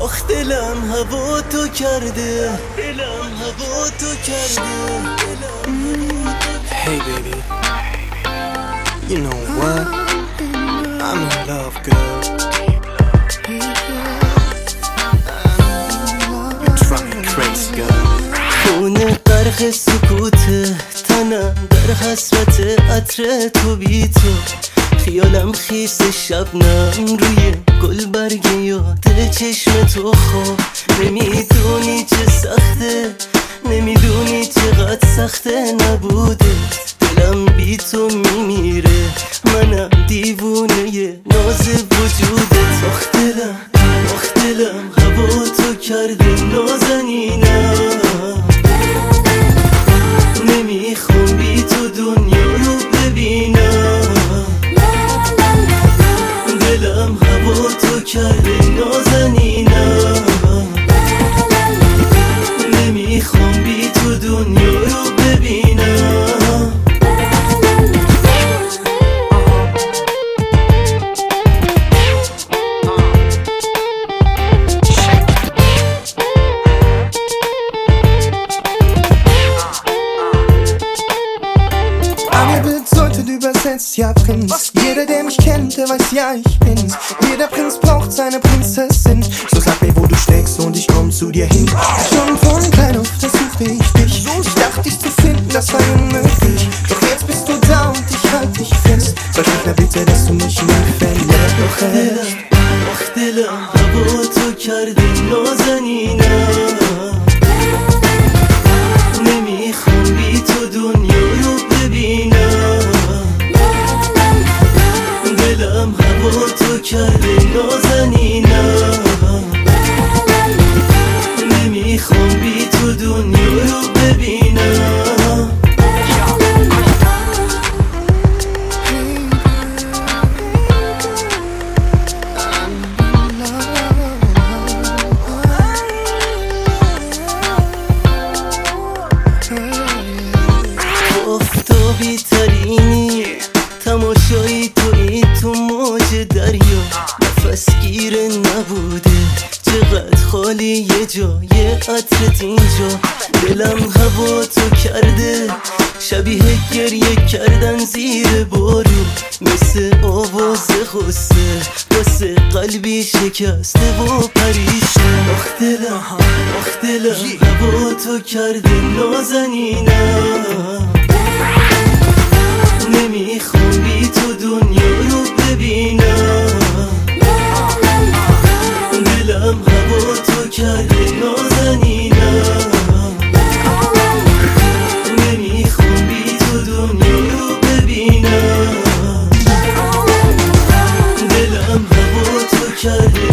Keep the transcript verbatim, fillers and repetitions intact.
آخ دلم هوا تو کرده، دلم هوا تو کرده. Hey baby, you know what? I'm in love, girl. You drive me crazy, girl. خونه غرق سکوته، تنم در حسرت عطر تو بی تو. خیالم خیس شبنم روی گل برگ یاد چشم تو. خواب نمیدونی چه سخته، نمیدونی چقدر سخته نبوده. دلم بی تو میمیره، منم دیوونه ناز وجودت. آخ دلم آخ دلم هوا تو کرده نازنینم. نمیخوام بی تو دنیا رو ببینم. دلم هوا تو کرده نازنینم. نمیخوام بی تو دنیا رو ببینم. Eine bedeutet übersetzt ja Prinz. Jeder, der mich kennt, der weiß ja, ich bin's. Jeder Prinz braucht seine Prinzessin. So sag mir, wo du steckst und ich komm zu dir hin. Schon von klein auf, da suchte ich dich. Ich dachte, dich zu finden, das war unmöglich. Doch jetzt bist du da und ich halt dich fest. Versprich mir bitte, dass du mich nie verlässt. آخ دلم هوا تو کرده نازنینم. نمیخوام بی تو دنیا رو ببینم. دلم هوا تو کرده نازنینم. نمیخوام بی تو دنیا رو ببینم. آفتابی ترینی، تماشایی توی تو موج دریا. نفس گیر نبوده، چقدر خالی یه جای عطرت اینجا. دلم هوا تو کرده، شبیه گریه کردن زیر بارون. مثل آواز غصه واسه قلبی شکسته و پریشان. آخ دلم آخ دلم هوا تو کرده نازنینم. نمیخوام بی تو دنیا رو ببینم. دلم هوا تو کرده نازنینم. نمیخوام بی تو دنیا رو ببینم. دلم هوا تو کرده